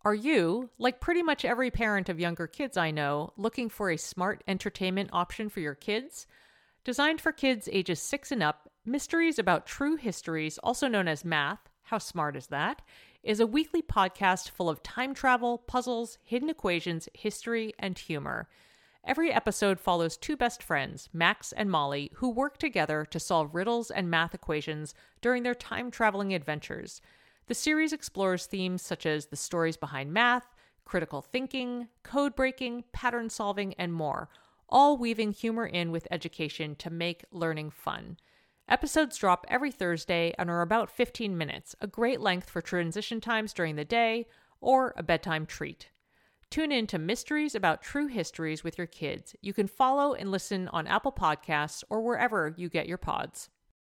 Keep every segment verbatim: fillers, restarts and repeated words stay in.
Are you, like pretty much every parent of younger kids I know, looking for a smart entertainment option for your kids? Designed for kids ages six and up, Mysteries About True Histories, also known as Math, how smart is that, is a weekly podcast full of time travel, puzzles, hidden equations, history, and humor. Every episode follows two best friends, Max and Molly, who work together to solve riddles and math equations during their time-traveling adventures. The series explores themes such as the stories behind math, critical thinking, code breaking, pattern solving, and more, all weaving humor in with education to make learning fun. Episodes drop every Thursday and are about fifteen minutes, a great length for transition times during the day or a bedtime treat. Tune in to Mysteries About True Histories with your kids. You can follow and listen on Apple Podcasts or wherever you get your pods.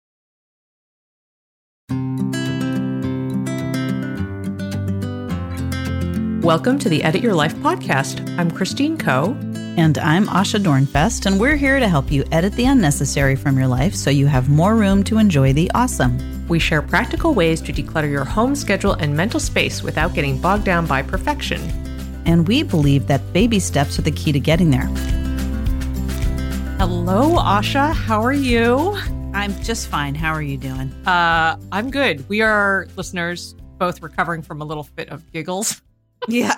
Welcome to the Edit Your Life podcast. I'm Christine Coe. And I'm Asha Dornfest, and we're here to help you edit the unnecessary from your life so you have more room to enjoy the awesome. We share practical ways to declutter your home schedule and mental space without getting bogged down by perfection. And we believe that baby steps are the key to getting there. Hello, Asha. How are you? I'm just fine. How are you doing? Uh, I'm good. We are, listeners, both recovering from a little fit of giggles. Yeah.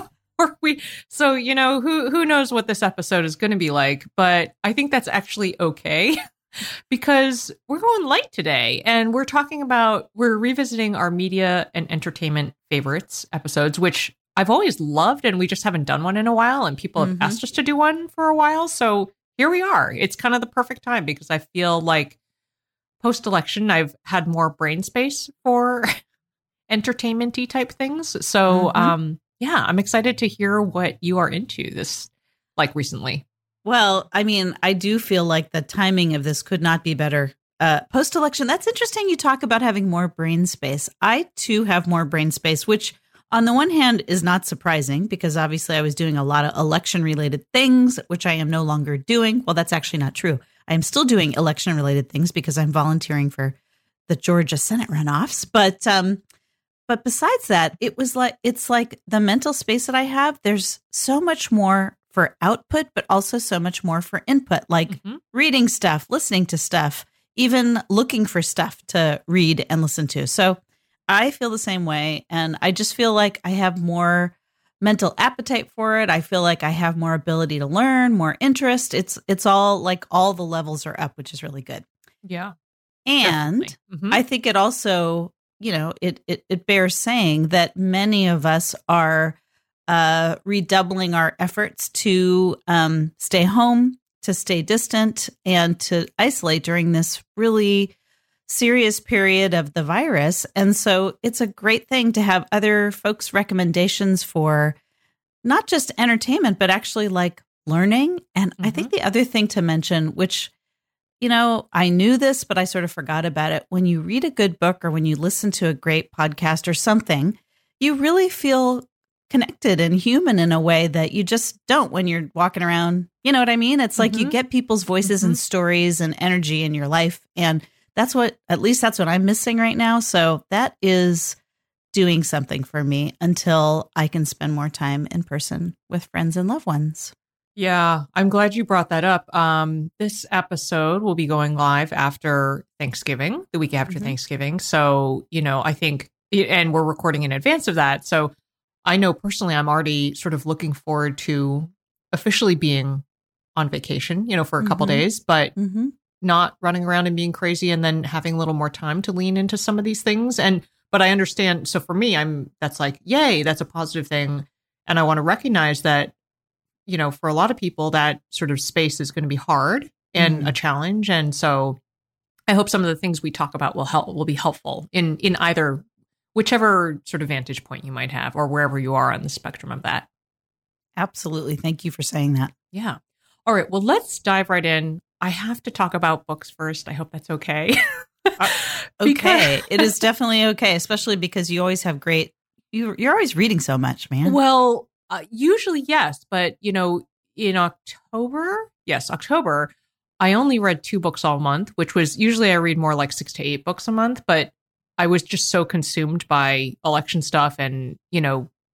Or we, so, you know, who who knows what this episode is going to be like, but I think that's actually okay because we're going light today and we're talking about, we're revisiting our media and entertainment favorites episodes, which I've always loved, and we just haven't done one in a while, and people have mm-hmm. asked us to do one for a while. So here we are. It's kind of the perfect time because I feel like post-election, I've had more brain space for entertainment-y type things. So, mm-hmm. um, yeah, I'm excited to hear what you are into this, like recently. Well, I mean, I do feel like the timing of this could not be better. Uh, post-election, that's interesting. You talk about having more brain space. I, too, have more brain space, which on the one hand is not surprising because obviously I was doing a lot of election-related things, which I am no longer doing. Well, that's actually not true. I am still doing election-related things because I'm volunteering for the Georgia Senate runoffs. But um But besides that, it was like, it's like the mental space that I have, there's so much more for output, but also so much more for input, like mm-hmm. reading stuff, listening to stuff, even looking for stuff to read and listen to. So I feel the same way. And I just feel like I have more mental appetite for it. I feel like I have more ability to learn, more interest. It's, it's all like all the levels are up, which is really good. Yeah. And mm-hmm. I think it also, you know, it, it it bears saying that many of us are uh, redoubling our efforts to um, stay home, to stay distant, and to isolate during this really serious period of the virus. And so it's a great thing to have other folks' recommendations for not just entertainment, but actually like learning. And mm-hmm. I think the other thing to mention, which you know, I knew this, but I sort of forgot about it. When you read a good book or when you listen to a great podcast or something, you really feel connected and human in a way that you just don't when you're walking around. You know what I mean? It's like mm-hmm. you get people's voices mm-hmm. and stories and energy in your life. And that's what, at least that's what I'm missing right now. So that is doing something for me until I can spend more time in person with friends and loved ones. Yeah, I'm glad you brought that up. Um, this episode will be going live after Thanksgiving, the week after mm-hmm. Thanksgiving. So, you know, I think, and we're recording in advance of that. So I know personally, I'm already sort of looking forward to officially being on vacation, you know, for a couple mm-hmm. days, but mm-hmm. not running around and being crazy and then having a little more time to lean into some of these things. And, but I understand. So for me, I'm, that's like, yay, that's a positive thing. And I want to recognize that, you know, for a lot of people, that sort of space is going to be hard and mm. a challenge. And so I hope some of the things we talk about will help, will be helpful in, in either, whichever sort of vantage point you might have or wherever you are on the spectrum of that. Absolutely. Thank you for saying that. Yeah. All right. Well, let's dive right in. I have to talk about books first. I hope that's okay. uh, okay. It is definitely okay, especially because you always have great, you, you're always reading so much, man. Well, Uh, usually, yes. But, you know, in October, yes, October, I only read two books all month, which was usually I read more like six to eight books a month. But I was just so consumed by election stuff and, you know,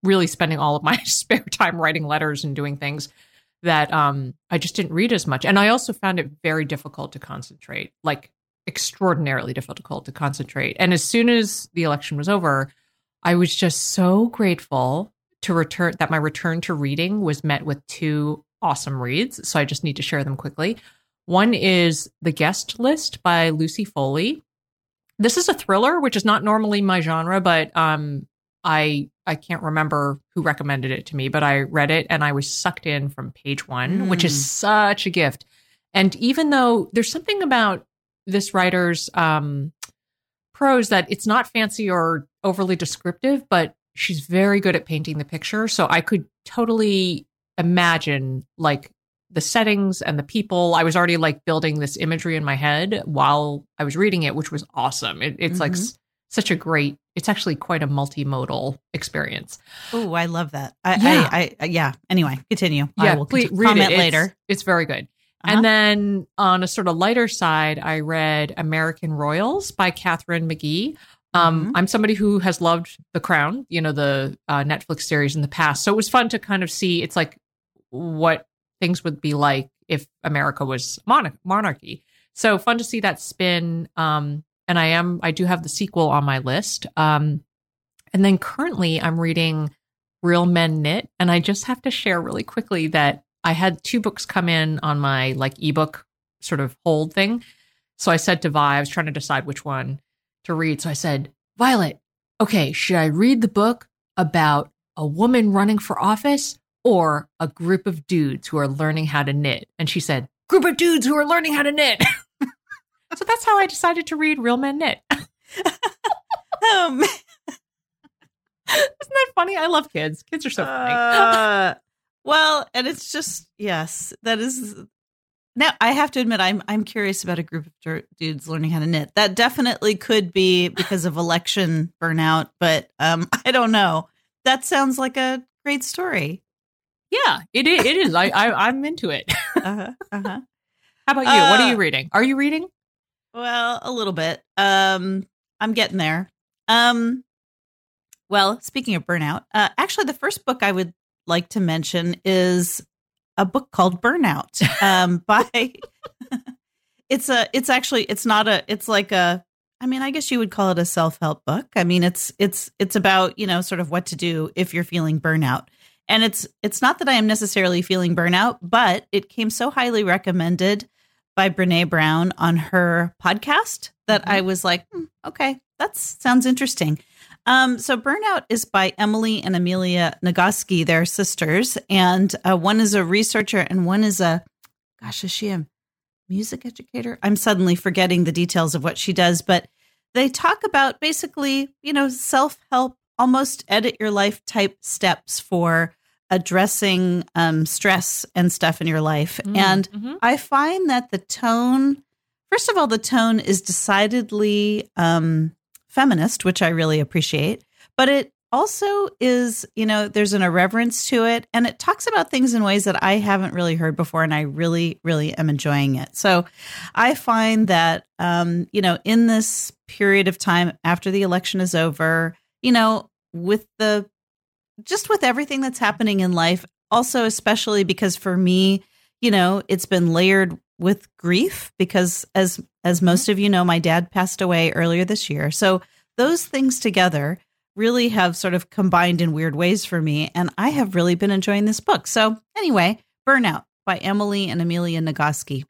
really spending all of my spare time writing letters and doing things that um, I just didn't read as much. And I also found it very difficult to concentrate, like extraordinarily difficult to concentrate. And as soon as the election was over, I was just so grateful to return that my return to reading was met with two awesome reads. So I just need to share them quickly. One is The Guest List by Lucy Foley. This is a thriller, which is not normally my genre, but um, I I can't remember who recommended it to me, but I read it and I was sucked in from page one, mm. which is such a gift. And even though there's something about this writer's um, prose that it's not fancy or overly descriptive, but she's very good at painting the picture. So I could totally imagine like the settings and the people. I was already like building this imagery in my head while I was reading it, which was awesome. It, it's mm-hmm. like s- such a great, it's actually quite a multimodal experience. Oh, I love that. I, yeah. I, I, yeah. Anyway, continue. Yeah, I will please continue. read comment it. later. It's, it's very good. Uh-huh. And then on a sort of lighter side, I read American Royals by Catherine McGee. Um, mm-hmm. I'm somebody who has loved The Crown, you know, the uh, Netflix series in the past. So it was fun to kind of see, it's like what things would be like if America was mon- monarchy. So fun to see that spin. Um, and I am, I do have the sequel on my list. Um, and then currently I'm reading Real Men Knit. And I just have to share really quickly that I had two books come in on my like ebook sort of hold thing. So I said to Vi, I was trying to decide which one to read. So I said, Violet, okay, should I read the book about a woman running for office or a group of dudes who are learning how to knit? And she said, group of dudes who are learning how to knit. So that's how I decided to read Real Men Knit. Oh, man. Isn't that funny? I love kids. Kids are so funny. Uh, well, and it's just, yes, that is. Now, I have to admit, I'm I'm curious about a group of dudes learning how to knit. That definitely could be because of election burnout, but um, I don't know. That sounds like a great story. Yeah, it is. It is. I, I I'm into it. uh-huh, uh-huh. How about you? Uh, what are you reading? Are you reading? Well, a little bit. Um, I'm getting there. Um, well, speaking of burnout, uh, actually, the first book I would like to mention is a book called Burnout. Um, by it's a. It's actually. It's not a. It's like a. I mean, I guess you would call it a self-help book. I mean, it's it's it's about, you know, sort of what to do if you're feeling burnout. And it's it's not that I am necessarily feeling burnout, but it came so highly recommended by Brene Brown on her podcast that mm-hmm. I was like, hmm, okay, that sounds interesting. Um, so Burnout is by Emily and Amelia Nagoski. They're sisters, and uh, one is a researcher and one is a, gosh, is she a music educator? I'm suddenly forgetting the details of what she does, but they talk about basically, you know, self-help, almost edit your life type steps for addressing um, stress and stuff in your life. Mm-hmm. And mm-hmm. I find that the tone, first of all, the tone is decidedly um, feminist, which I really appreciate, but it also is, you know, there's an irreverence to it, and it talks about things in ways that I haven't really heard before, and I really, really am enjoying it. So I find that, um, you know, in this period of time after the election is over, you know, with the, just with everything that's happening in life, also, especially because for me, you know, it's been layered with grief because as, as most of you know, my dad passed away earlier this year. So those things together really have sort of combined in weird ways for me. And I have really been enjoying this book. So anyway, Burnout by Emily and Amelia Nagoski.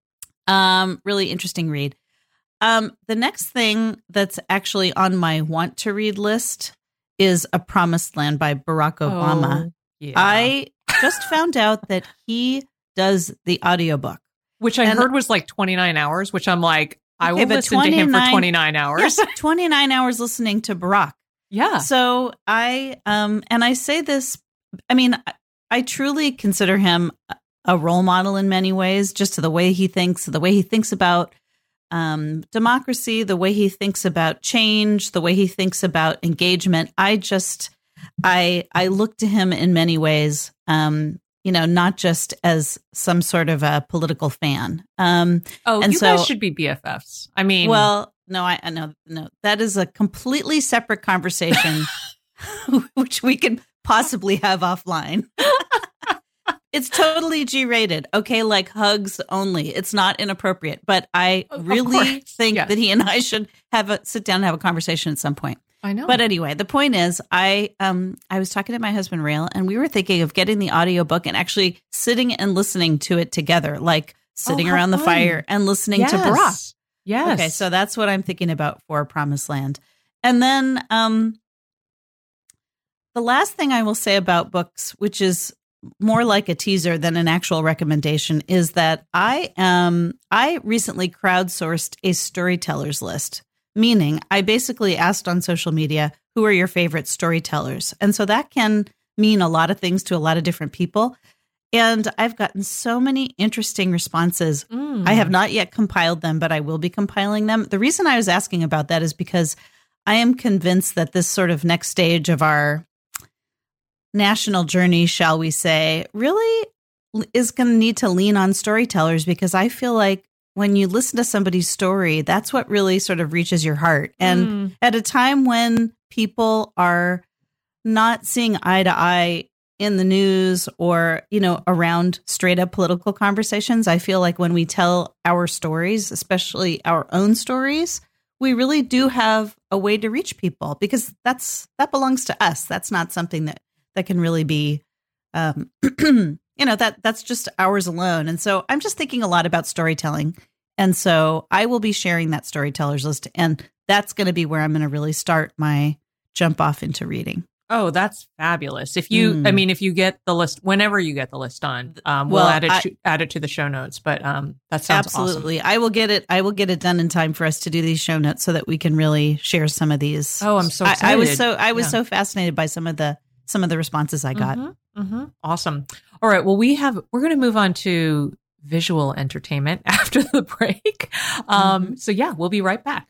Um, really interesting read. Um, the next thing that's actually on my want to read list is A Promised Land by Barack Obama. Oh, yeah. I just found out that he does the audiobook. Which I and, heard was like twenty-nine hours, which I'm like, I okay, will listen to him for twenty-nine hours. Yes, twenty-nine hours listening to Barack. Yeah. So I, um, and I say this, I mean, I, I truly consider him a role model in many ways, just to the way he thinks, the way he thinks about um, democracy, the way he thinks about change, the way he thinks about engagement. I just, I, I look to him in many ways, um, you know, not just as some sort of a political fan. Um, oh, and you so, guys should be B F Fs. I mean, well, no, I no, no, that is a completely separate conversation, which we can possibly have offline. It's totally G-rated. Okay, like hugs only. It's not inappropriate, but I really think yes. that he and I should have a sit down and have a conversation at some point. I know. But anyway, the point is, I um I was talking to my husband, Rael, and we were thinking of getting the audiobook and actually sitting and listening to it together, like sitting oh, around fun. the fire and listening yes. to Barack. Yes. Okay, so that's what I'm thinking about for Promised Land. And then um, the last thing I will say about books, which is more like a teaser than an actual recommendation, is that I um I recently crowdsourced a storytellers list, meaning I basically asked on social media, who are your favorite storytellers? And so that can mean a lot of things to a lot of different people. And I've gotten so many interesting responses. Mm. I have not yet compiled them, but I will be compiling them. The reason I was asking about that is because I am convinced that this sort of next stage of our national journey, shall we say, really is going to need to lean on storytellers, because I feel like when you listen to somebody's story, that's what really sort of reaches your heart. And mm. at a time when people are not seeing eye to eye in the news or, you know, around straight up political conversations, I feel like when we tell our stories, especially our own stories, we really do have a way to reach people, because that's that belongs to us. That's not something that that can really be, um, you know, that that's just ours alone. And so I'm just thinking a lot about storytelling. And so I will be sharing that storytellers list. And that's going to be where I'm going to really start my jump off into reading. Oh, that's fabulous. If you, mm. I mean, if you get the list, whenever you get the list on, um, we'll, well add it, I, to, add it to the show notes, but um, that sounds absolutely. awesome. I will get it. I will get it done in time for us to do these show notes so that we can really share some of these. Oh, I'm so excited. I, I was so, I was yeah. so fascinated by some of the, some of the responses I got. Mm-hmm, mm-hmm. Awesome. All right. Well, we have, we're going to move on to visual entertainment after the break. Um, mm-hmm. So yeah, we'll be right back.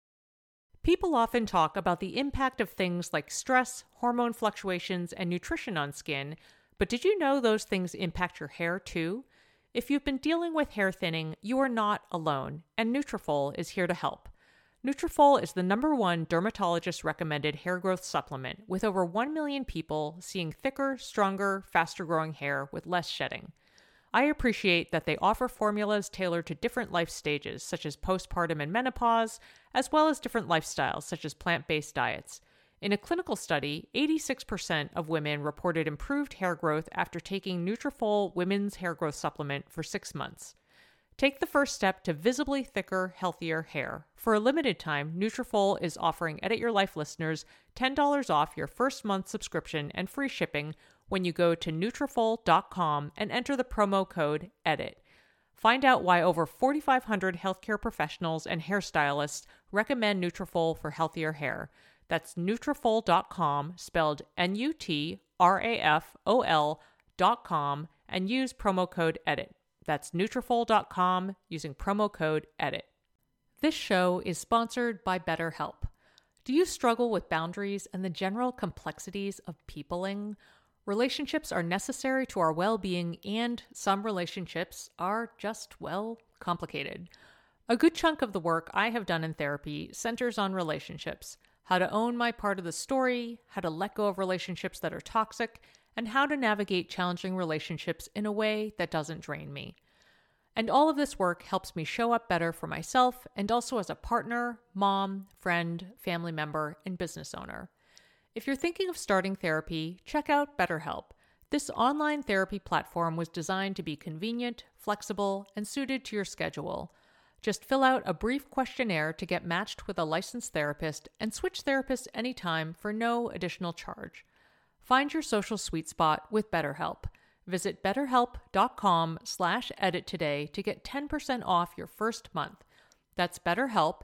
People often talk about the impact of things like stress, hormone fluctuations, and nutrition on skin, but did you know those things impact your hair too? If you've been dealing with hair thinning, you are not alone, and Nutrafol is here to help. Nutrafol is the number one dermatologist-recommended hair growth supplement, with over one million people seeing thicker, stronger, faster-growing hair with less shedding. I appreciate that they offer formulas tailored to different life stages, such as postpartum and menopause, as well as different lifestyles, such as plant-based diets. In a clinical study, eighty-six percent of women reported improved hair growth after taking Nutrafol Women's Hair Growth Supplement for six months. Take the first step to visibly thicker, healthier hair. For a limited time, Nutrafol is offering Edit Your Life listeners ten dollars off your first month subscription and free shipping when you go to Nutrafol dot com and enter the promo code EDIT. Find out why over forty-five hundred healthcare professionals and hairstylists recommend Nutrafol for healthier hair. That's Nutrafol dot com, spelled N U T R A F O L dot com, and use promo code EDIT. That's Nutrafol dot com using promo code EDIT. This show is sponsored by BetterHelp. Do you struggle with boundaries and the general complexities of peopling? Relationships are necessary to our well-being, and some relationships are just, well, complicated. A good chunk of the work I have done in therapy centers on relationships, how to own my part of the story, how to let go of relationships that are toxic, and how to navigate challenging relationships in a way that doesn't drain me. And all of this work helps me show up better for myself and also as a partner, mom, friend, family member, and business owner. If you're thinking of starting therapy, check out BetterHelp. This online therapy platform was designed to be convenient, flexible, and suited to your schedule. Just fill out a brief questionnaire to get matched with a licensed therapist and switch therapists anytime for no additional charge. Find your social sweet spot with BetterHelp. Visit betterhelp.com slash edit today to get ten percent off your first month. That's BetterHelp,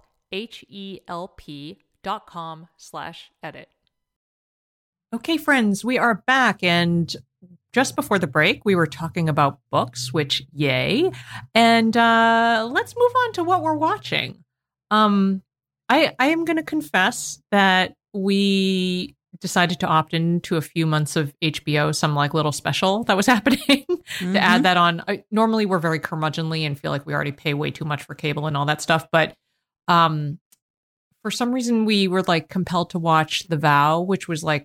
H-E-L-P dot com slash edit. Okay, friends, we are back. And just before the break, we were talking about books, which yay. And uh, let's move on to what we're watching. Um, I, I am going to confess that we decided to opt into a few months of H B O, some like little special that was happening mm-hmm. to add that on. I, normally, we're very curmudgeonly and feel like we already pay way too much for cable and all that stuff. But um, for some reason, we were like compelled to watch The Vow, which was like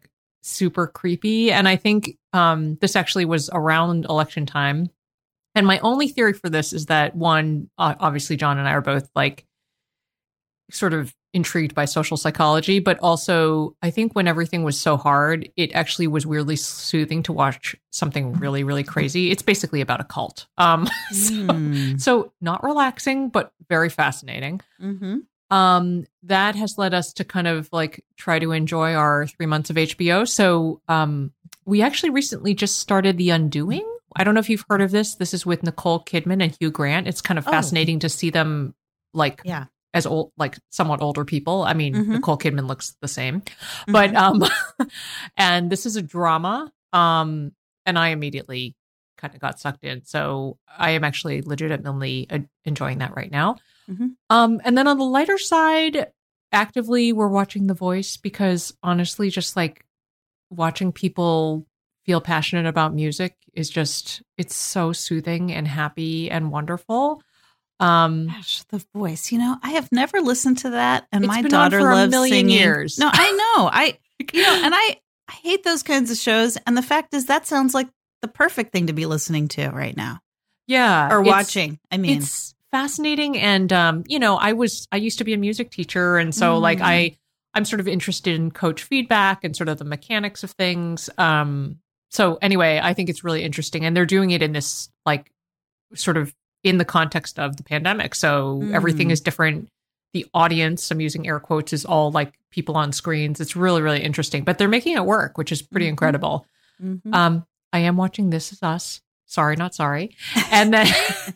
super creepy. And I think um, this actually was around election time. And my only theory for this is that, one, uh, obviously, John and I are both like sort of intrigued by social psychology, but also I think when everything was so hard, it actually was weirdly soothing to watch something really, really crazy. It's basically about a cult. Um, so, mm. so not relaxing, but very fascinating. Mm-hmm. Um, that has led us to kind of like try to enjoy our three months of H B O. So um, we actually recently just started The Undoing. I don't know if you've heard of this. This is with Nicole Kidman and Hugh Grant. It's kind of fascinating oh. to see them like yeah. as old, like somewhat older people. I mean, mm-hmm. Nicole Kidman looks the same, mm-hmm. but um, and this is a drama. Um, and I immediately kind of got sucked in. So I am actually legitimately uh, enjoying that right now. Mm-hmm. Um, and then on the lighter side, actively we're watching The Voice because honestly, just like watching people feel passionate about music is just, it's so soothing and happy and wonderful. Um, Gosh, The Voice, you know, I have never listened to that. And my daughter loves singing. Years. No, I know. I, you know, and I, I hate those kinds of shows. And the fact is that sounds like the perfect thing to be listening to right now. Yeah. Or watching. I mean, it's fascinating. And, um, you know, I was, I used to be a music teacher. And so mm. like I, I'm sort of interested in coach feedback and sort of the mechanics of things. Um, So anyway, I think it's really interesting. And they're doing it in this, like, sort of in the context of the pandemic. So mm. everything is different. The audience, I'm using air quotes, is all like people on screens. It's really, really interesting. But they're making it work, which is pretty mm-hmm. incredible. Mm-hmm. Um, I am watching This Is Us. Sorry, not sorry. And then,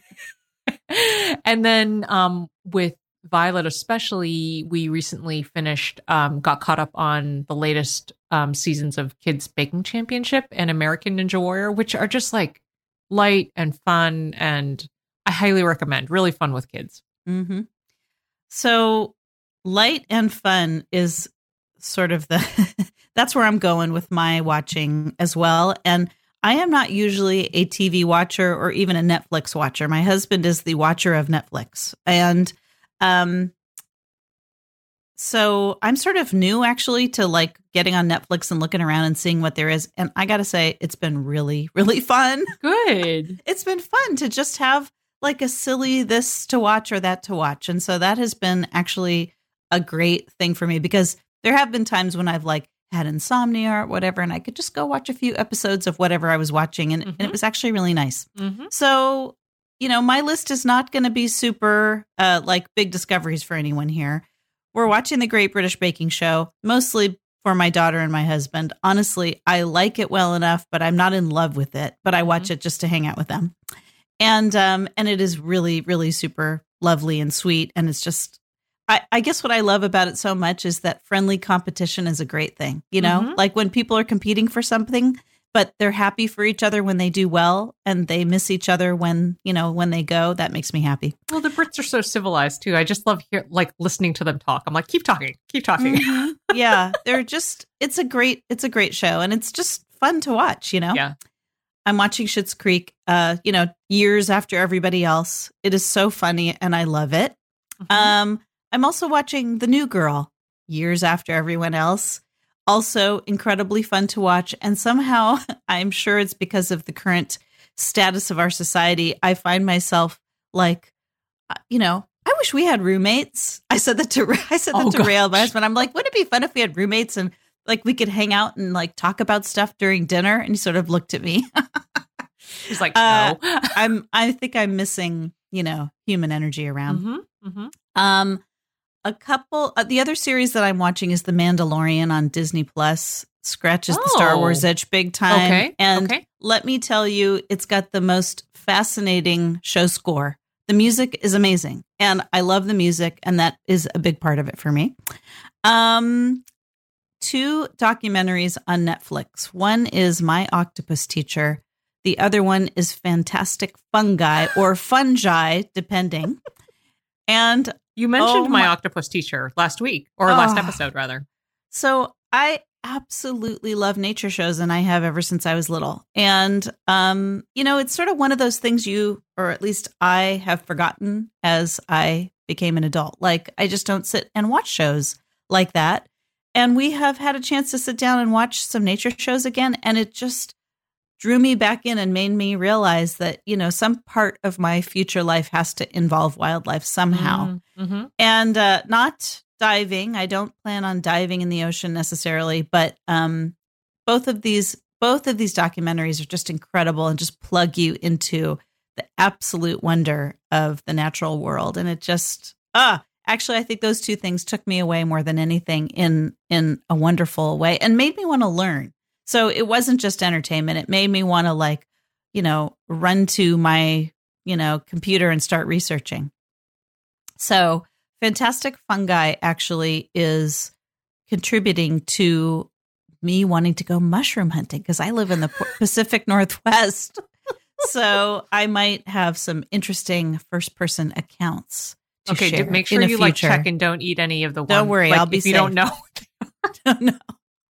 and then um, with Violet especially, we recently finished, um, got caught up on the latest um, seasons of Kids Baking Championship and American Ninja Warrior, which are just like light and fun. And I highly recommend. Really fun with kids. Mm-hmm. So light and fun is sort of the, that's where I'm going with my watching as well. And I am not usually a T V watcher or even a Netflix watcher. My husband is the watcher of Netflix. And Um, so I'm sort of new actually to like getting on Netflix and looking around and seeing what there is. And I got to say, it's been really, really fun. Good. It's been fun to just have like a silly this to watch or that to watch. And so that has been actually a great thing for me because there have been times when I've like had insomnia or whatever, and I could just go watch a few episodes of whatever I was watching. And, mm-hmm. and it was actually really nice. Mm-hmm. So you know, my list is not going to be super uh, like big discoveries for anyone here. We're watching The Great British Baking Show, mostly for my daughter and my husband. Honestly, I like it well enough, but I'm not in love with it. But I watch mm-hmm. it just to hang out with them. And um, and it is really, really super lovely and sweet. And it's just, I, I guess what I love about it so much is that friendly competition is a great thing. You know, mm-hmm. like when people are competing for something, but they're happy for each other when they do well and they miss each other when, you know, when they go, that makes me happy. Well, the Brits are so civilized too. I just love hear, like listening to them talk. I'm like, keep talking, keep talking. Mm-hmm. Yeah. They're just, it's a great, it's a great show and it's just fun to watch, you know? Yeah. I'm watching Schitt's Creek, uh, you know, years after everybody else. It is so funny and I love it. Mm-hmm. Um, I'm also watching The New Girl years after everyone else. Also incredibly fun to watch. And somehow, I'm sure it's because of the current status of our society, I find myself like, you know, I wish we had roommates. I said that to I said that oh, to Rael, my husband. I'm like, wouldn't it be fun if we had roommates and like we could hang out and like talk about stuff during dinner? And he sort of looked at me. He's like, no. uh, I'm. I think I'm missing, you know, human energy around. Mm-hmm, mm-hmm. Um. A couple, uh, the other series that I'm watching is The Mandalorian on Disney Plus. Scratches oh. the Star Wars itch big time. Okay. And okay. let me tell you, it's got the most fascinating show score. The music is amazing. And I love the music. And that is a big part of it for me. Um, two documentaries on Netflix. One is My Octopus Teacher. The other one is Fantastic Fungi or Fungi, depending. And you mentioned oh my, my Octopus Teacher last week or oh. last episode, rather. So I absolutely love nature shows and I have ever since I was little. And, um, you know, it's sort of one of those things you, or at least I have forgotten as I became an adult. Like I just don't sit and watch shows like that. and we have had a chance to sit down and watch some nature shows again. And it just drew me back in and made me realize that, you know, some part of my future life has to involve wildlife somehow. Mm-hmm. And uh, not diving. I don't plan on diving in the ocean necessarily, but um, both of these both of these documentaries are just incredible and just plug you into the absolute wonder of the natural world. And it just, ah, actually, I think those two things took me away more than anything in in a wonderful way and made me want to learn. So it wasn't just entertainment. It made me want to, like, you know, run to my, you know, computer and start researching. So Fantastic Fungi actually is contributing to me wanting to go mushroom hunting because I live in the Pacific Northwest. So I might have some interesting first person accounts. To okay, share make sure you future. like check and don't eat any of the. Don't ones. worry, like, I'll be if safe. you don't know. Don't know.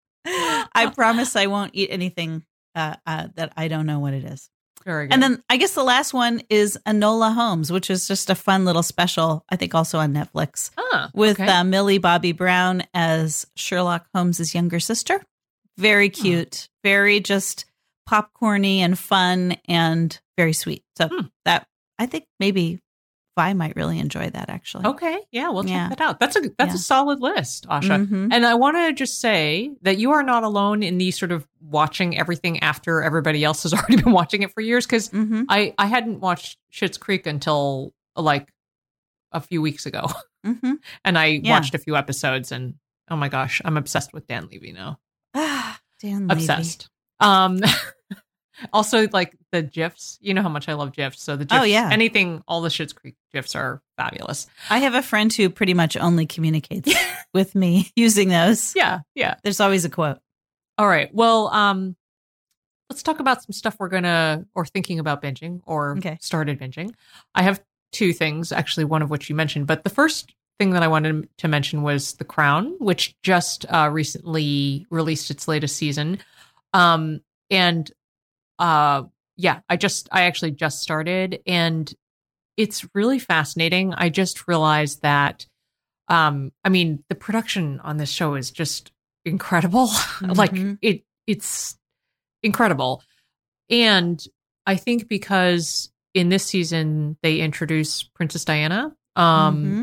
I promise I won't eat anything uh, uh, that I don't know what it is. Very good. And then I guess the last one is Enola Holmes, which is just a fun little special, I think also on Netflix, ah, with okay. uh, Millie Bobby Brown as Sherlock Holmes' younger sister. Very cute, oh. very just popcorny and fun and very sweet. So hmm. that, I think maybe Vi might really enjoy that, actually. Okay. Yeah, we'll check yeah. that out. That's a that's yeah. a solid list, Asha. Mm-hmm. And I want to just say that you are not alone in the sort of watching everything after everybody else has already been watching it for years. Because mm-hmm. I, I hadn't watched Schitt's Creek until like a few weeks ago. Mm-hmm. And I yeah. watched a few episodes and oh my gosh, I'm obsessed with Dan Levy now. Ah, Dan Levy. Obsessed. Um Also, like the GIFs, you know how much I love GIFs. So the GIFs, oh, yeah. anything, all the Schitt's Creek GIFs are fabulous. I have a friend who pretty much only communicates with me using those. Yeah, yeah. There's always a quote. All right. Well, um, let's talk about some stuff we're gonna or thinking about binging or okay. started binging. I have two things, actually, one of which you mentioned, but the first thing that I wanted to mention was The Crown, which just uh, recently released its latest season, um, and. Uh, yeah, I just, I actually just started and it's really fascinating. I just realized that, um, I mean, the production on this show is just incredible. Mm-hmm. Like it, it's incredible. And I think because in this season, they introduce Princess Diana. Um, mm-hmm.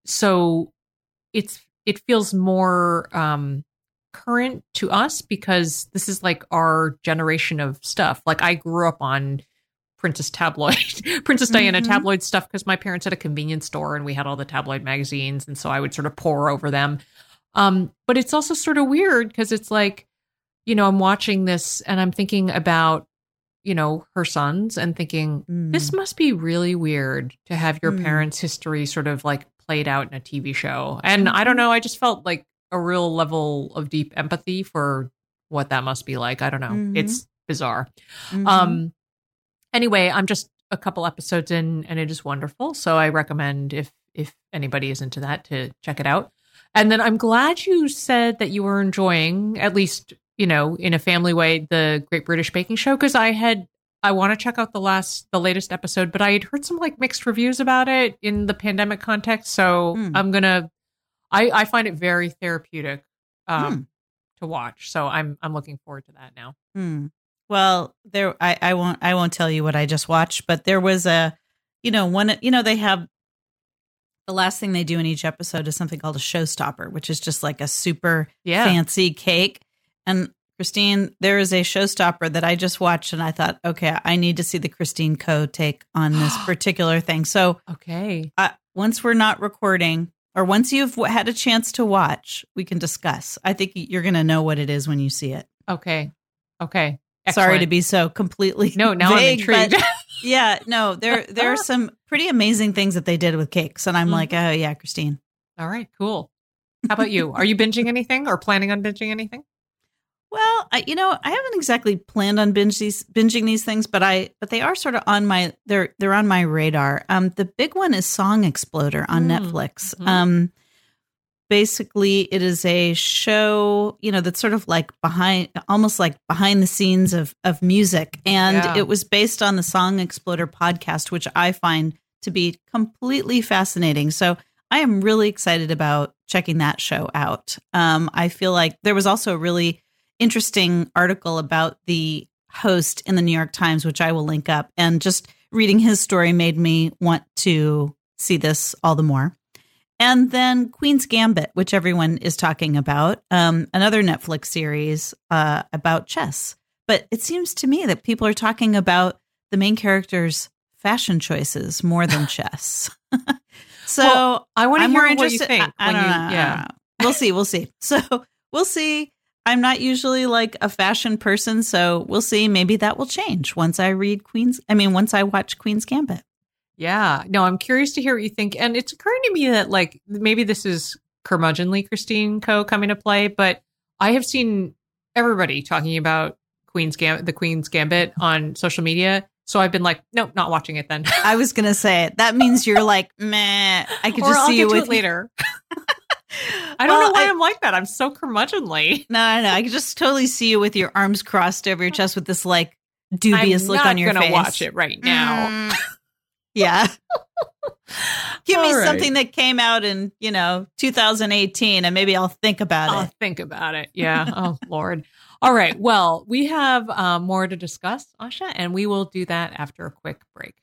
so it's, it feels more, um, current to us because this is like our generation of stuff. Like I grew up on Princess Tabloid, Princess Diana mm-hmm. tabloid stuff because my parents had a convenience store and we had all the tabloid magazines. And so I would sort of pore over them. Um, but it's also sort of weird because it's like, you know, I'm watching this and I'm thinking about, you know, her sons and thinking mm. this must be really weird to have your mm. parents' history sort of like played out in a T V show. And mm-hmm. I don't know, I just felt like a real level of deep empathy for what that must be like. I don't know. Mm-hmm. It's bizarre. Mm-hmm. Um, anyway, I'm just a couple episodes in and it is wonderful. So I recommend if, if anybody is into that to check it out. And then I'm glad you said that you were enjoying, at least, you know, in a family way, the Great British Baking Show. Cause I had, I want to check out the last, the latest episode, but I had heard some like mixed reviews about it in the pandemic context. So mm. I'm going to, I, I find it very therapeutic um, hmm. to watch, so I'm I'm looking forward to that now. Hmm. Well, there I, I won't I won't tell you what I just watched, but there was a, you know, one you know they have the last thing they do in each episode is something called a showstopper, which is just like a super yeah. fancy cake. And Christine, there is a showstopper that I just watched, and I thought, okay, I need to see the Christine Coe take on this particular thing. So okay, uh, once we're not recording. Or once you've had a chance to watch, we can discuss. I think you're going to know what it is when you see it. Okay. Okay. Excellent. Sorry to be so completely no. Now vague, I'm intrigued. But yeah, no. There there are some pretty amazing things that they did with cakes, and I'm mm-hmm. like, oh yeah, Christine. All right, cool. How about you? Are you binging anything or planning on binging anything? Well, I, you know, I haven't exactly planned on binge these, binging these things, but I, but they are sort of on my, they're, they're on my radar. Um, the big one is Song Exploder on mm. Netflix. Mm-hmm. Um, basically it is a show, you know, that's sort of like behind, almost like behind the scenes of, of music. And yeah. it was based on the Song Exploder podcast, which I find to be completely fascinating. So I am really excited about checking that show out. Um, I feel like there was also a really interesting article about the host in the New York Times, which I will link up. And just reading his story made me want to see this all the more. And then Queen's Gambit, which everyone is talking about, um, another Netflix series uh, about chess. But it seems to me that people are talking about the main character's fashion choices more than chess. So well, I want to hear more what interested. you think. I, I when don't you, know, yeah, I don't know. We'll see. We'll see. So we'll see. I'm not usually like a fashion person, so we'll see. Maybe that will change once I read Queen's. I mean, once I watch Queen's Gambit. Yeah. No, I'm curious to hear what you think. And it's occurring to me that like maybe this is curmudgeonly Christine Koh coming to play, but I have seen everybody talking about Queen's Gambit, the Queen's Gambit on social media. So I've been like, nope, not watching it then. I was going to say it. That means you're like, meh, I could or just I'll see get you to with it later. I don't well, know why I, I'm like that. I'm so curmudgeonly. No, no, no. I could just totally see you with your arms crossed over your chest with this like dubious I'm look on your face. I'm not going to watch it right now. Mm, yeah. Give me right. something that came out in, you know, two thousand eighteen and maybe I'll think about I'll it. I'll think about it. Yeah. Oh, Lord. All right. Well, we have um, more to discuss, Asha, and we will do that after a quick break.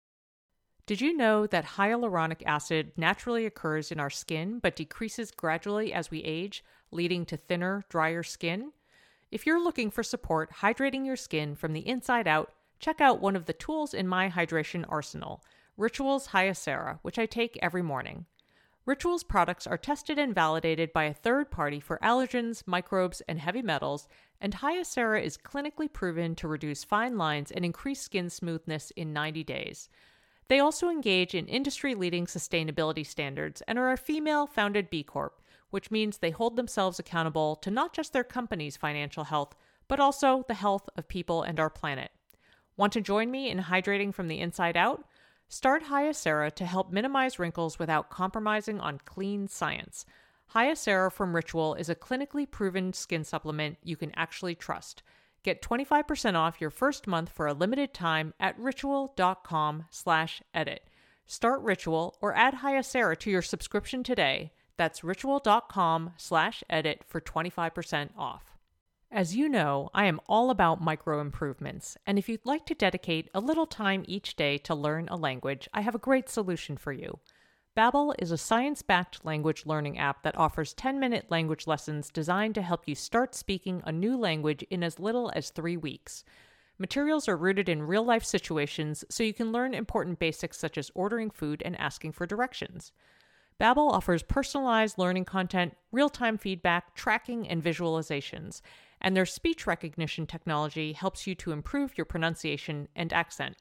Did you know that hyaluronic acid naturally occurs in our skin but decreases gradually as we age, leading to thinner, drier skin? If you're looking for support hydrating your skin from the inside out, check out one of the tools in my hydration arsenal, Rituals Hyacera, which I take every morning. Rituals products are tested and validated by a third party for allergens, microbes, and heavy metals, and Hyacera is clinically proven to reduce fine lines and increase skin smoothness in ninety days. They also engage in industry-leading sustainability standards and are a female-founded B Corp, which means they hold themselves accountable to not just their company's financial health, but also the health of people and our planet. Want to join me in hydrating from the inside out? Start Hyacera to help minimize wrinkles without compromising on clean science. Hyacera from Ritual is a clinically proven skin supplement you can actually trust. Get twenty-five percent off your first month for a limited time at ritual.com slash edit. Start Ritual or add Hyacera to your subscription today. That's ritual.com slash edit for twenty-five percent off. As you know, I am all about micro improvements, and if you'd like to dedicate a little time each day to learn a language, I have a great solution for you. Babbel is a science-backed language learning app that offers ten-minute language lessons designed to help you start speaking a new language in as little as three weeks. Materials are rooted in real-life situations, so you can learn important basics such as ordering food and asking for directions. Babbel offers personalized learning content, real-time feedback, tracking, and visualizations, and their speech recognition technology helps you to improve your pronunciation and accent.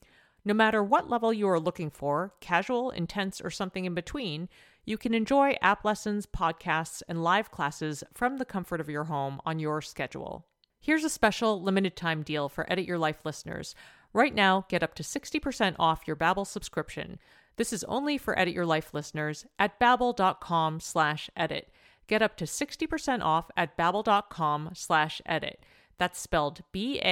No matter what level you are looking for, casual, intense, or something in between, you can enjoy app lessons, podcasts, and live classes from the comfort of your home on your schedule. Here's a special limited-time deal for Edit Your Life listeners. Right now, get up to sixty percent off your Babbel subscription. This is only for Edit Your Life listeners at babbel.com slash edit. Get up to sixty percent off at babbel.com slash edit. That's spelled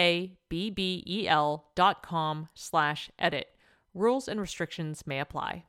B-A-B-B-E-L dot com slash edit. Rules and restrictions may apply.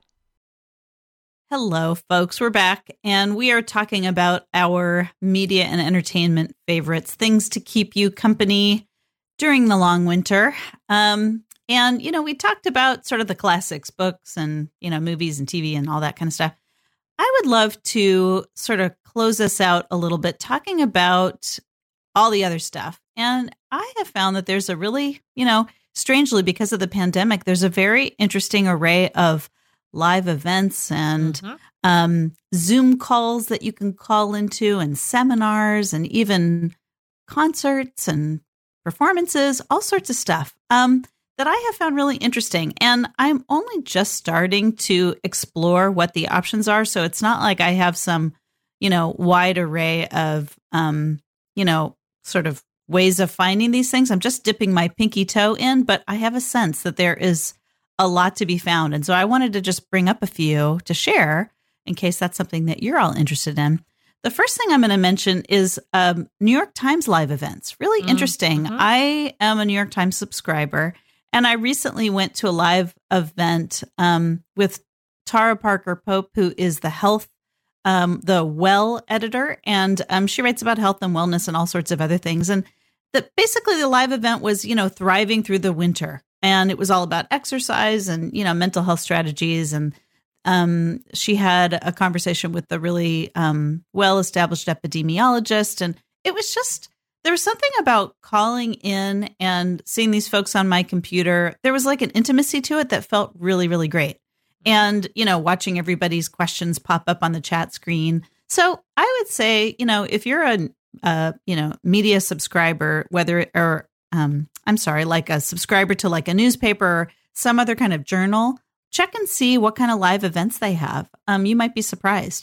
Hello, folks. We're back, and we are talking about our media and entertainment favorites, things to keep you company during the long winter. Um, and, you know, we talked about sort of the classics, books and, you know, movies and T V and all that kind of stuff. I would love to sort of close us out a little bit talking about all the other stuff. And I have found that there's a really, you know, strangely, because of the pandemic, there's a very interesting array of live events and mm-hmm. um, Zoom calls that you can call into and seminars and even concerts and performances, all sorts of stuff um, that I have found really interesting. And I'm only just starting to explore what the options are. So it's not like I have some, you know, wide array of, um, you know, sort of ways of finding these things. I'm just dipping my pinky toe in, but I have a sense that there is a lot to be found. And so I wanted to just bring up a few to share in case that's something that you're all interested in. The first thing I'm going to mention is um, New York Times live events. Really mm-hmm. interesting. I am a New York Times subscriber, and I recently went to a live event um, with Tara Parker Pope, who is the health um, the Well editor, and um, she writes about health and wellness and all sorts of other things. And the, basically the live event was, you know, thriving through the winter. And it was all about exercise and, you know, mental health strategies. And um, she had a conversation with the really um, well-established epidemiologist. And it was just, there was something about calling in and seeing these folks on my computer. There was like an intimacy to it that felt really, really great. And, you know, watching everybody's questions pop up on the chat screen. So I would say, you know, if you're a, uh, you know, media subscriber, whether or um, I'm sorry, like a subscriber to like a newspaper or some other kind of journal, check and see what kind of live events they have. Um, you might be surprised.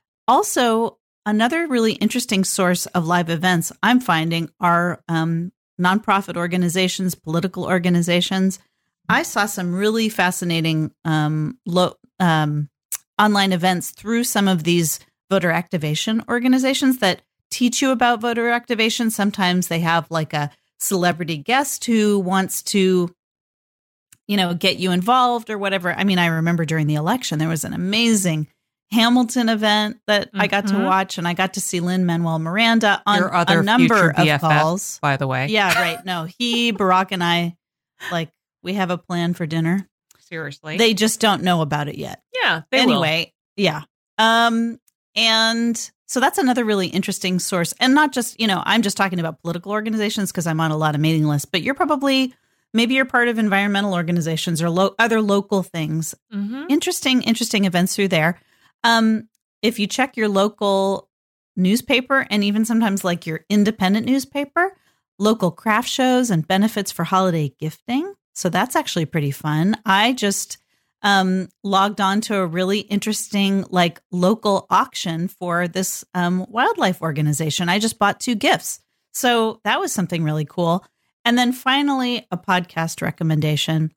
Also, another really interesting source of live events I'm finding are um, nonprofit organizations, political organizations. I saw some really fascinating um, lo- um, online events through some of these voter activation organizations that teach you about voter activation. Sometimes they have like a celebrity guest who wants to, you know, get you involved or whatever. I mean, I remember during the election, there was an amazing Hamilton event that mm-hmm. I got to watch, and I got to see Lin-Manuel Miranda on Your other a number B F F, of calls. By the way. Yeah, right. No, he, Barack, and I, like, we have a plan for dinner. Seriously. They just don't know about it yet. Yeah, they anyway, will. yeah. Um, and so that's another really interesting source. And not just, you know, I'm just talking about political organizations because I'm on a lot of mailing lists, but you're probably, maybe you're part of environmental organizations or lo- other local things. Mm-hmm. Interesting, interesting events through there. Um, if you check your local newspaper and even sometimes like your independent newspaper, local craft shows and benefits for holiday gifting. So that's actually pretty fun. I just um, logged on to a really interesting like local auction for this um, wildlife organization. I just bought two gifts. So that was something really cool. And then finally, a podcast recommendation.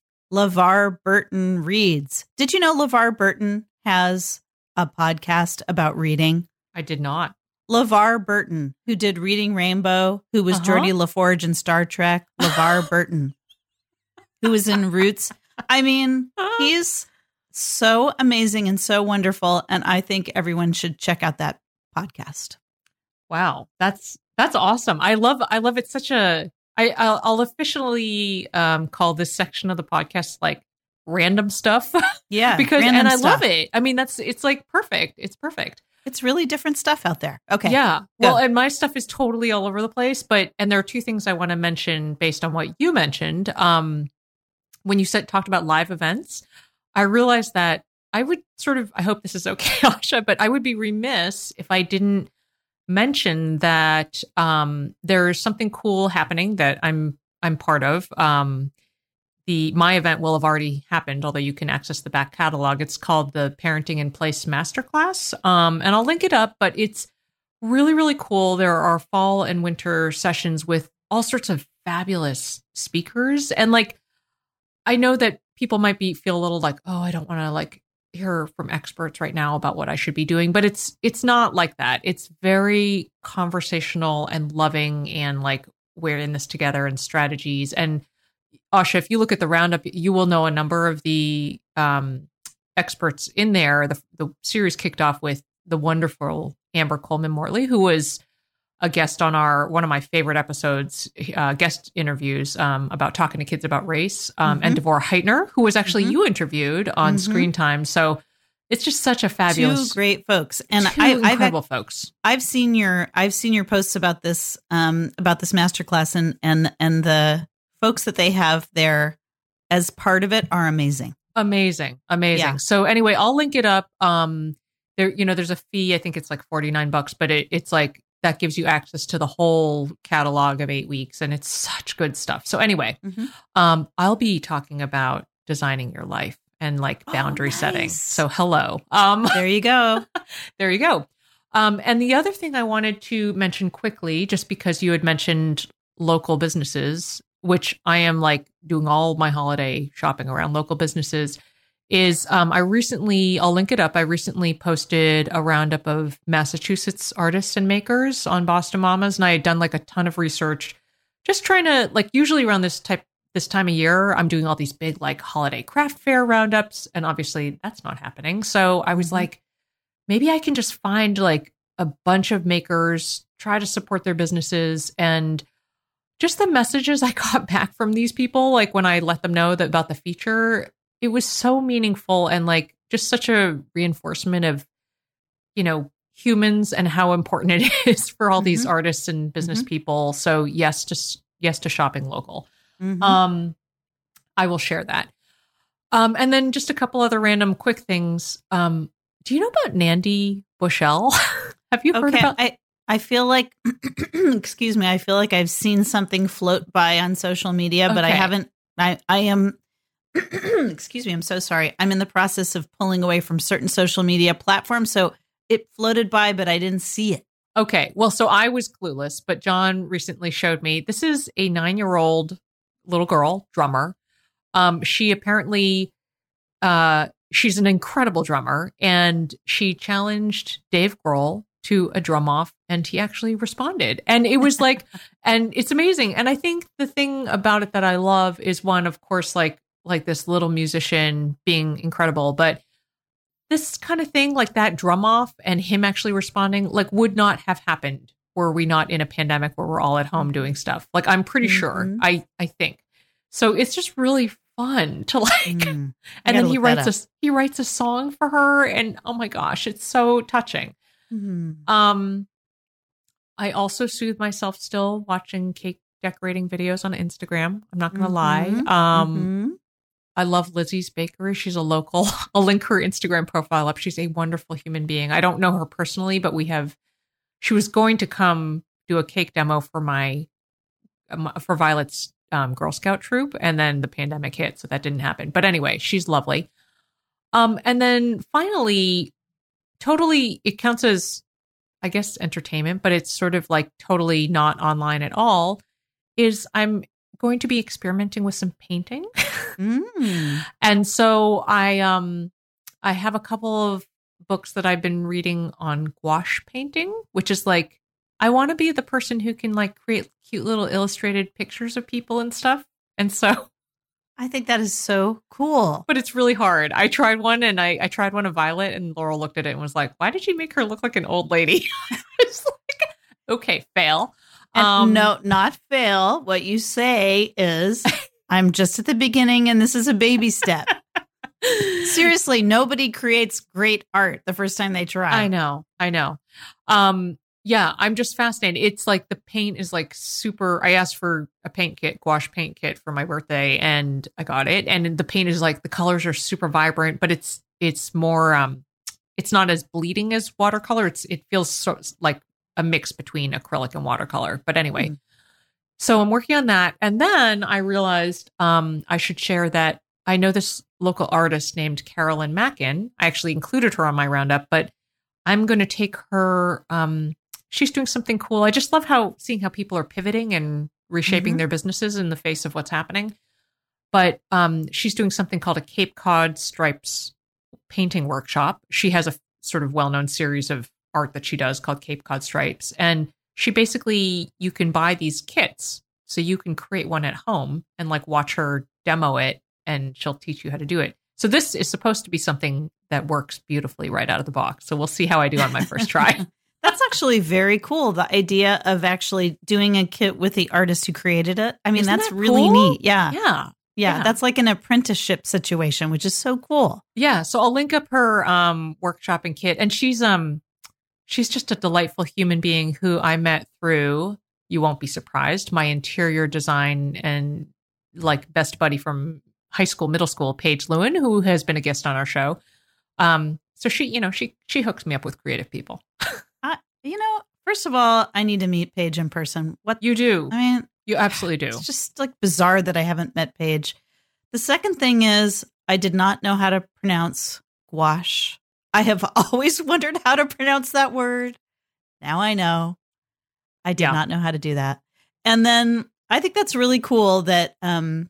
LeVar Burton Reads. Did you know LeVar Burton has a podcast about reading? I did not. LeVar Burton, who did Reading Rainbow, who was uh-huh. Geordie LaForge in Star Trek. LeVar Burton, who was in Roots. I mean, he's so amazing and so wonderful. And I think everyone should check out that podcast. Wow. That's, that's awesome. I love, I love it. Such a, I, I'll, I'll officially um, call this section of the podcast like random stuff. Yeah. because, and I stuff. love it. I mean, that's, it's like perfect. It's perfect. It's really different stuff out there. Okay. Yeah. Well, Go. And my stuff is totally all over the place, but, and there are two things I want to mention based on what you mentioned. Um, when you said, talked about live events, I realized that I would sort of, I hope this is okay, Asha, but I would be remiss if I didn't mention that um, there's something cool happening that I'm, I'm part of. Um, The my event will have already happened, although you can access the back catalog. It's called the Parenting in Place Masterclass, um, and I'll link it up. But it's really, really cool. There are fall and winter sessions with all sorts of fabulous speakers, and like I know that people might be feel a little like, oh, I don't want to like hear from experts right now about what I should be doing, but it's it's not like that. It's very conversational and loving, and like we're in this together and strategies and. Asha, if you look at the roundup, you will know a number of the um, experts in there. The, the series kicked off with the wonderful Amber Coleman Mortley, who was a guest on our one of my favorite episodes, uh, guest interviews um, about talking to kids about race, um, mm-hmm. and Devorah Heitner, who was actually mm-hmm. you interviewed on mm-hmm. Screen Time. So it's just such a fabulous, two great folks, and two I, incredible I've, folks. I've seen your I've seen your posts about this um, about this masterclass, and and and the folks that they have there as part of it are amazing. Amazing. Amazing. Yeah. So anyway, I'll link it up. Um, there, you know, there's a fee. I think it's like forty-nine bucks, but it, it's like, that gives you access to the whole catalog of eight weeks. And it's such good stuff. So anyway, mm-hmm. um, I'll be talking about designing your life and like boundary oh, nice. setting. So hello. Um, there you go. There you go. Um, and the other thing I wanted to mention quickly, just because you had mentioned local businesses, which I am like doing all my holiday shopping around local businesses, is um, I recently, I'll link it up. I recently posted a roundup of Massachusetts artists and makers on Boston Mamas. And I had done like a ton of research, just trying to like, usually around this type, this time of year, I'm doing all these big like holiday craft fair roundups. And obviously that's not happening. So I was like, maybe I can just find like a bunch of makers, try to support their businesses. And just the messages I got back from these people, like when I let them know that about the feature, it was so meaningful and like just such a reinforcement of, you know, humans and how important it is for all mm-hmm. these artists and business mm-hmm. people. So yes, just yes to shopping local. Mm-hmm. Um, I will share that. Um, and then just a couple other random quick things. Um, do you know about Nandi Bushell? Have you heard okay, about? I I feel like, excuse me, I feel like I've seen something float by on social media, but okay. I haven't. I I am. excuse me, I'm so sorry. I'm in the process of pulling away from certain social media platforms, so it floated by, but I didn't see it. Okay, well, so I was clueless, but John recently showed me. This is a nine-year-old little girl drummer. Um, she apparently, uh, she's an incredible drummer, and she challenged Dave Grohl to a drum off, and he actually responded. And it was like, and it's amazing. And I think the thing about it that I love is one, of course, like like this little musician being incredible, but this kind of thing, like that drum off and him actually responding, like would not have happened were we not in a pandemic where we're all at home doing stuff. Like I'm pretty mm-hmm. sure, I I think. So it's just really fun to like, mm, and then he writes a he writes a song for her, and oh my gosh, it's so touching. Mm-hmm. Um, I also soothe myself still watching cake decorating videos on Instagram. I'm not gonna mm-hmm. lie. Um, mm-hmm. I love Lizzie's Bakery. She's a local. I'll link her Instagram profile up. She's a wonderful human being. I don't know her personally, but we have. She was going to come do a cake demo for my for Violet's um, Girl Scout troop, and then the pandemic hit, so that didn't happen. But anyway, she's lovely. Um, and then finally, totally, it counts as, I guess, entertainment, but it's sort of like totally not online at all. Is I'm going to be experimenting with some painting. mm. And so I um I have a couple of books that I've been reading on gouache painting, which is like, I want to be the person who can like create cute little illustrated pictures of people and stuff. And so I think that is so cool. But it's really hard. I tried one and I, I tried one of Violet, and Laurel looked at it and was like, why did you make her look like an old lady? It's like, okay, fail. Um, no, not fail. What you say is, I'm just at the beginning and this is a baby step. Seriously, nobody creates great art the first time they try. I know. I know. Um, yeah, I'm just fascinated. It's like the paint is like super. I asked for a paint kit, gouache paint kit for my birthday, and I got it. And the paint is like, the colors are super vibrant, but it's it's more um it's not as bleeding as watercolor. It's it feels so, like a mix between acrylic and watercolor. But anyway, mm. so I'm working on that. And then I realized um, I should share that I know this local artist named Carolyn Mackin. I actually included her on my roundup, but I'm going to take her. Um, she's doing something cool. I just love how seeing how people are pivoting and reshaping mm-hmm. their businesses in the face of what's happening. But um, she's doing something called a Cape Cod Stripes painting workshop. She has a sort of well-known series of art that she does called Cape Cod Stripes. And she basically, you can buy these kits so you can create one at home and like watch her demo it, and she'll teach you how to do it. So this is supposed to be something that works beautifully right out of the box. So we'll see how I do on my first try. That's actually very cool. The idea of actually doing a kit with the artist who created it. I mean, Isn't that's that really cool? neat. Yeah. Yeah. Yeah, yeah, that's like an apprenticeship situation, which is so cool. Yeah, so I'll link up her um, workshop and kit, and she's um she's just a delightful human being who I met through, you won't be surprised, my interior design and like best buddy from high school, middle school, Paige Lewin, who has been a guest on our show. Um, so she, you know, she she hooks me up with creative people. uh, you know, first of all, I need to meet Paige in person. What you do? I mean. You absolutely do. It's just like bizarre that I haven't met Paige. The second thing is I did not know how to pronounce gouache. I have always wondered how to pronounce that word. Now I know. I did yeah. not know how to do that. And then I think that's really cool that, um,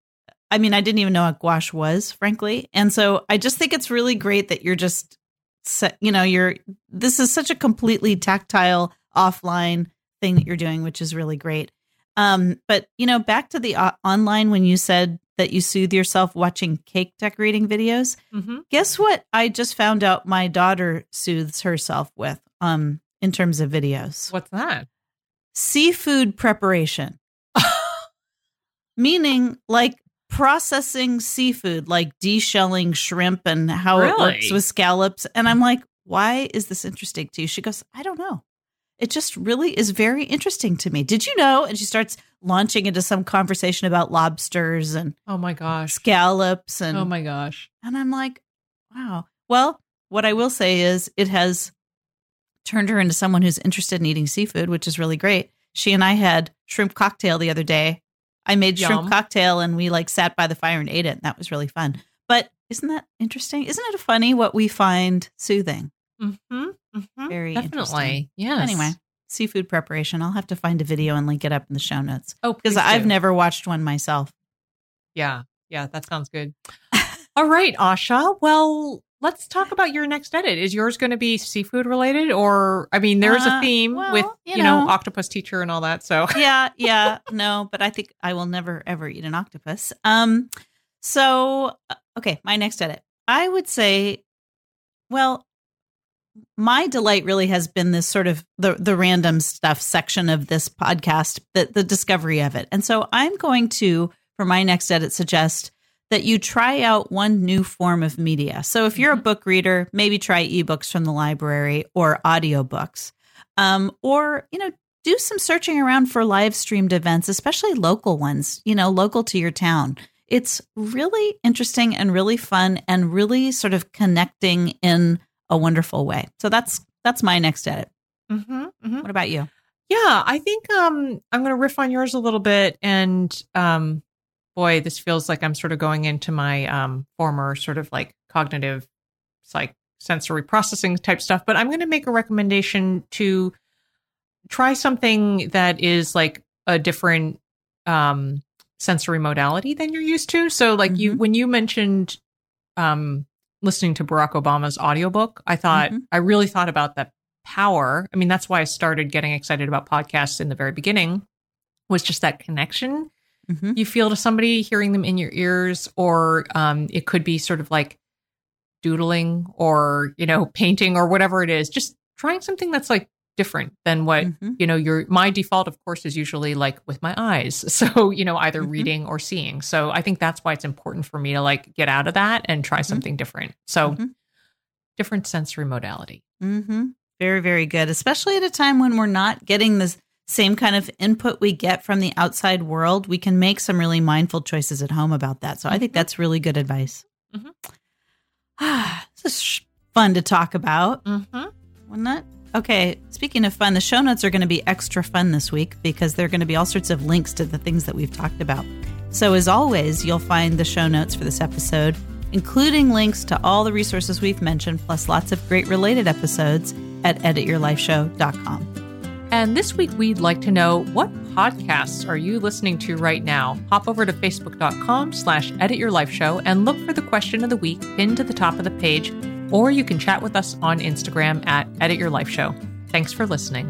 I mean, I didn't even know what gouache was, frankly. And so I just think it's really great that you're just, you know, you're, this is such a completely tactile offline thing that you're doing, which is really great. Um, but, you know, back to the uh, online, when you said that you soothe yourself watching cake decorating videos. Mm-hmm. Guess what? I just found out my daughter soothes herself with um, in terms of videos. What's that? Seafood preparation. Meaning like processing seafood, like deshelling shrimp and how really? It works with scallops. And I'm like, why is this interesting to you? She goes, I don't know. It just really is very interesting to me. Did you know? And she starts launching into some conversation about lobsters and oh my gosh, scallops and oh my gosh. And I'm like, wow. Well, what I will say is it has turned her into someone who's interested in eating seafood, which is really great. She and I had shrimp cocktail the other day. I made Yum. shrimp cocktail and we like sat by the fire and ate it. And that was really fun. But isn't that interesting? Isn't it funny what we find soothing? Mm-hmm, mm-hmm. Very Definitely. Interesting. Yes. Anyway, seafood preparation. I'll have to find a video and link it up in the show notes. Oh, because I've never watched one myself. Yeah. Yeah. That sounds good. All right, Asha. Well, let's talk about your next edit. Is yours going to be seafood related? Or, I mean, there's uh, a theme well, with, you, you know, know, octopus teacher and all that. So, yeah, yeah, no, but I think I will never, ever eat an octopus. Um, so, okay, my next edit. I would say, well, my delight really has been this sort of the, the random stuff section of this podcast, the, the discovery of it. And so I'm going to, for my next edit, suggest that you try out one new form of media. So if you're a book reader, maybe try ebooks from the library or audiobooks. Um, or, you know, do some searching around for live streamed events, especially local ones, you know, local to your town. It's really interesting and really fun and really sort of connecting in a wonderful way. So that's that's my next edit. Mm-hmm, mm-hmm. What about you? Yeah, I think um, I'm going to riff on yours a little bit. And um, boy, this feels like I'm sort of going into my um, former sort of like cognitive, like sensory processing type stuff. But I'm going to make a recommendation to try something that is like a different um, sensory modality than you're used to. So like mm-hmm. you, when you mentioned um, listening to Barack Obama's audiobook, I thought, mm-hmm. I really thought about that power. I mean, that's why I started getting excited about podcasts in the very beginning, was just that connection mm-hmm. you feel to somebody, hearing them in your ears, or um, it could be sort of like doodling or, you know, painting or whatever it is, just trying something that's like different than what, mm-hmm. you know, your, my default, of course, is usually like with my eyes. So, you know, either mm-hmm. reading or seeing. So I think that's why it's important for me to like get out of that and try mm-hmm. something different. So mm-hmm. different sensory modality. Mm-hmm. Very, very good. Especially at a time when we're not getting the same kind of input we get from the outside world. We can make some really mindful choices at home about that. So mm-hmm. I think that's really good advice. Mm-hmm. Ah, this is fun to talk about. Mm-hmm. Wasn't it? Okay, speaking of fun, the show notes are going to be extra fun this week because there are going to be all sorts of links to the things that we've talked about. So as always, you'll find the show notes for this episode, including links to all the resources we've mentioned, plus lots of great related episodes at edit your life show dot com. And this week, we'd like to know, what podcasts are you listening to right now? Hop over to facebook.com slash edityourlifeshow and look for the question of the week pinned to the top of the page, or you can chat with us on Instagram at edityourlifeshow. Thanks for listening.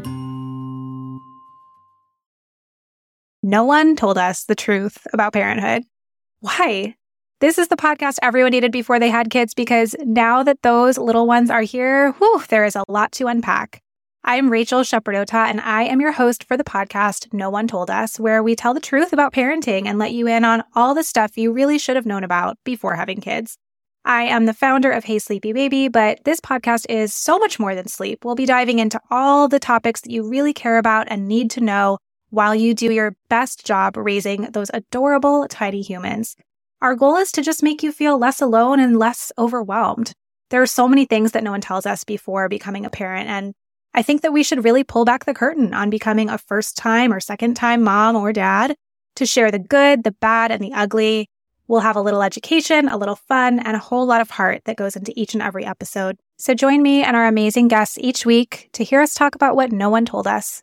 No one told us the truth about parenthood. Why? This is the podcast everyone needed before they had kids, because now that those little ones are here, whew, there is a lot to unpack. I'm Rachel Shepardota, and I am your host for the podcast No One Told Us, where we tell the truth about parenting and let you in on all the stuff you really should have known about before having kids. I am the founder of Hey Sleepy Baby, but this podcast is so much more than sleep. We'll be diving into all the topics that you really care about and need to know while you do your best job raising those adorable, tiny humans. Our goal is to just make you feel less alone and less overwhelmed. There are so many things that no one tells us before becoming a parent, and I think that we should really pull back the curtain on becoming a first-time or second-time mom or dad to share the good, the bad, and the ugly. We'll have a little education, a little fun, and a whole lot of heart that goes into each and every episode. So join me and our amazing guests each week to hear us talk about what no one told us.